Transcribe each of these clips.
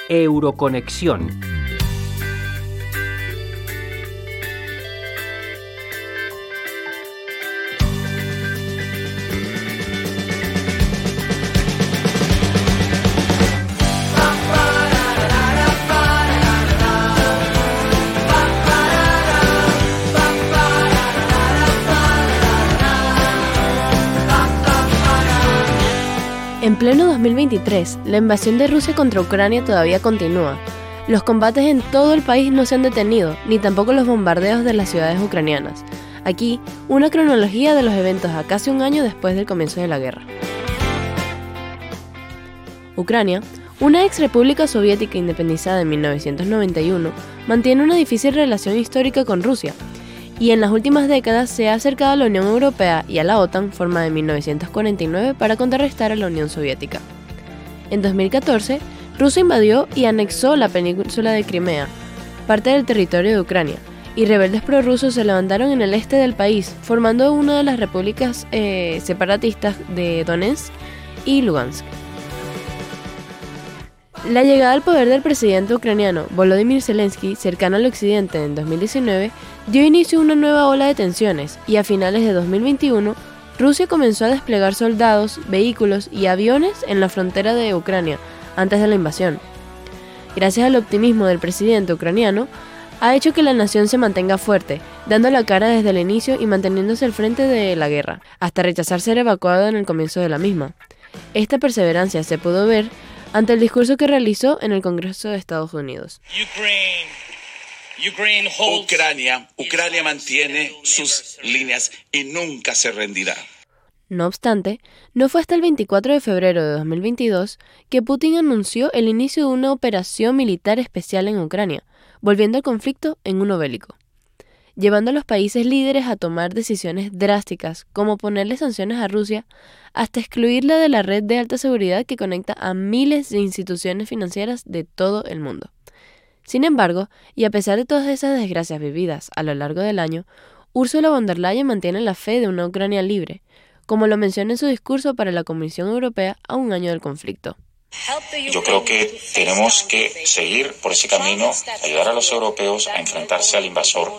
Euroconexión. En pleno 2023, la invasión de Rusia contra Ucrania todavía continúa. Los combates en todo el país no se han detenido, ni tampoco los bombardeos de las ciudades ucranianas. Aquí, una cronología de los eventos a casi un año después del comienzo de la guerra. Ucrania, una ex república soviética independizada en 1991, mantiene una difícil relación histórica con Rusia, y en las últimas décadas se ha acercado a la Unión Europea y a la OTAN, formada en 1949 para contrarrestar a la Unión Soviética. En 2014, Rusia invadió y anexó la península de Crimea, parte del territorio de Ucrania, y rebeldes prorrusos se levantaron en el este del país, formando una de las repúblicas separatistas de Donetsk y Lugansk. La llegada al poder del presidente ucraniano Volodymyr Zelensky, cercano al occidente en 2019, dio inicio a una nueva ola de tensiones y a finales de 2021, Rusia comenzó a desplegar soldados, vehículos y aviones en la frontera de Ucrania antes de la invasión. Gracias al optimismo del presidente ucraniano, ha hecho que la nación se mantenga fuerte, dando la cara desde el inicio y manteniéndose al frente de la guerra, hasta rechazar ser evacuado en el comienzo de la misma. Esta perseverancia se pudo ver ante el discurso que realizó en el Congreso de Estados Unidos. Ucrania mantiene sus líneas y nunca se rendirá. No obstante, no fue hasta el 24 de febrero de 2022 que Putin anunció el inicio de una operación militar especial en Ucrania, volviendo el conflicto en uno bélico, llevando a los países líderes a tomar decisiones drásticas, como ponerle sanciones a Rusia, hasta excluirla de la red de alta seguridad que conecta a miles de instituciones financieras de todo el mundo. Sin embargo, y a pesar de todas esas desgracias vividas a lo largo del año, Ursula von der Leyen mantiene la fe de una Ucrania libre, como lo menciona en su discurso para la Comisión Europea a un año del conflicto. Yo creo que tenemos que seguir por ese camino, ayudar a los europeos a enfrentarse al invasor.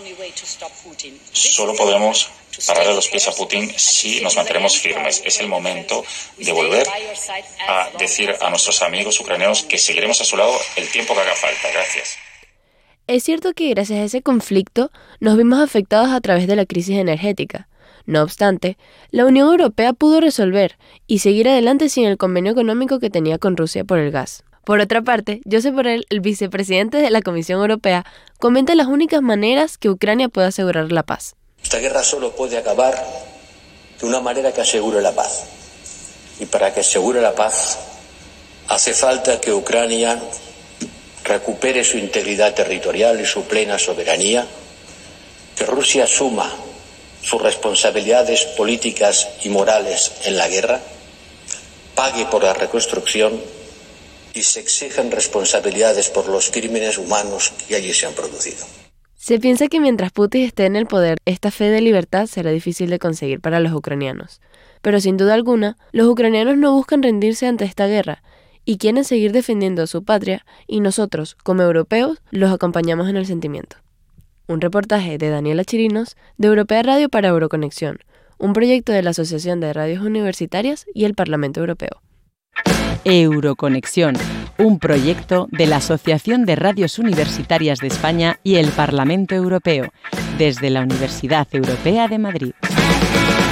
Solo podremos pararle los pies a Putin si nos mantenemos firmes. Es el momento de volver a decir a nuestros amigos ucranianos que seguiremos a su lado el tiempo que haga falta. Gracias. Es cierto que gracias a ese conflicto nos vimos afectados a través de la crisis energética. No obstante, la Unión Europea pudo resolver y seguir adelante sin el convenio económico que tenía con Rusia por el gas. Por otra parte, Josep Borrell, el vicepresidente de la Comisión Europea, comenta las únicas maneras que Ucrania puede asegurar la paz. Esta guerra solo puede acabar de una manera que asegure la paz. Y para que asegure la paz, hace falta que Ucrania recupere su integridad territorial y su plena soberanía, que Rusia asuma sus responsabilidades políticas y morales en la guerra, pague por la reconstrucción y se exijan responsabilidades por los crímenes humanos que allí se han producido. Se piensa que mientras Putin esté en el poder, esta fe de libertad será difícil de conseguir para los ucranianos. Pero sin duda alguna, los ucranianos no buscan rendirse ante esta guerra y quieren seguir defendiendo su patria, y nosotros, como europeos, los acompañamos en el sentimiento. Un reportaje de Daniela Chirinos, de Europea Radio para Euroconexión, un proyecto de la Asociación de Radios Universitarias y el Parlamento Europeo. Euroconexión, un proyecto de la Asociación de Radios Universitarias de España y el Parlamento Europeo, desde la Universidad Europea de Madrid.